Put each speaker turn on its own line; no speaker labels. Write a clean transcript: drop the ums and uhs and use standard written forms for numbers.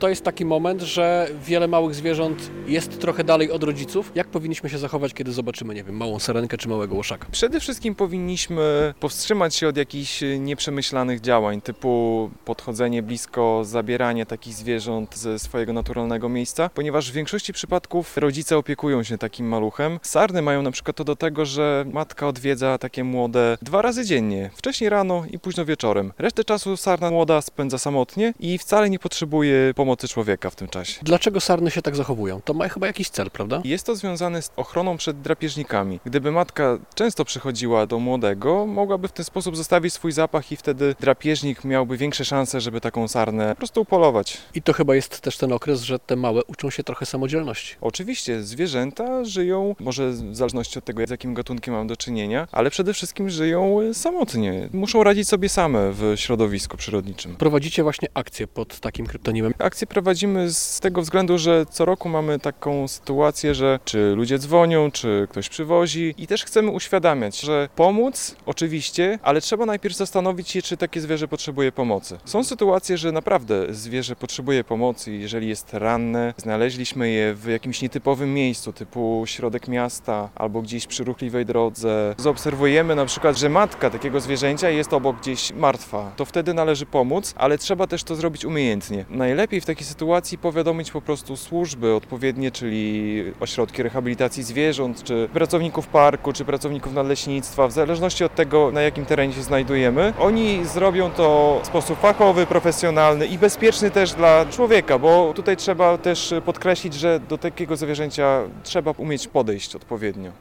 To jest taki moment, że wiele małych zwierząt jest trochę dalej od rodziców. Jak powinniśmy się zachować, kiedy zobaczymy, nie wiem, małą sarenkę czy małego łoszaka?
Przede wszystkim powinniśmy powstrzymać się od jakichś nieprzemyślanych działań, typu podchodzenie blisko, zabieranie takich zwierząt ze swojego naturalnego miejsca, ponieważ w większości przypadków rodzice opiekują się takim maluchem. Sarny mają na przykład to do tego, że matka odwiedza takie młode 2 razy dziennie, wcześniej rano i późno wieczorem. Resztę czasu sarna młoda spędza samotnie i wcale nie potrzebuje pomocy człowieka w tym czasie.
Dlaczego sarny się tak zachowują? To ma chyba jakiś cel, prawda?
Jest to związane z ochroną przed drapieżnikami. Gdyby matka często przychodziła do młodego, mogłaby w ten sposób zostawić swój zapach i wtedy drapieżnik miałby większe szanse, żeby taką sarnę po prostu upolować.
I to chyba jest też ten okres, że te małe uczą się trochę samodzielności.
Oczywiście zwierzęta żyją, może w zależności od tego, z jakim gatunkiem mam do czynienia, ale przede wszystkim żyją samotnie. Muszą radzić sobie same w środowisku przyrodniczym.
Prowadzicie właśnie akcję pod takim kryptonimem.
Akcję prowadzimy z tego względu, że co roku mamy taką sytuację, że czy ludzie dzwonią, czy ktoś przywozi i też chcemy uświadamiać, że pomóc oczywiście, ale trzeba najpierw zastanowić się, czy takie zwierzę potrzebuje pomocy. Są sytuacje, że naprawdę zwierzę potrzebuje pomocy i jeżeli jest ranne, znaleźliśmy je w jakimś nietypowym miejscu, typu środek miasta albo gdzieś przy ruchliwej drodze. Zaobserwujemy na przykład, że matka takiego zwierzęcia jest obok gdzieś martwa. To wtedy należy pomóc, ale trzeba też to zrobić umiejętnie. Najlepiej w takiej sytuacji powiadomić po prostu służby odpowiednie, czyli ośrodki rehabilitacji zwierząt, czy pracowników parku, czy pracowników nadleśnictwa, w zależności od tego, na jakim terenie się znajdujemy. Oni zrobią to w sposób fachowy, profesjonalny i bezpieczny też dla człowieka, bo tutaj trzeba też podkreślić, że do takiego zwierzęcia trzeba umieć podejść odpowiednio.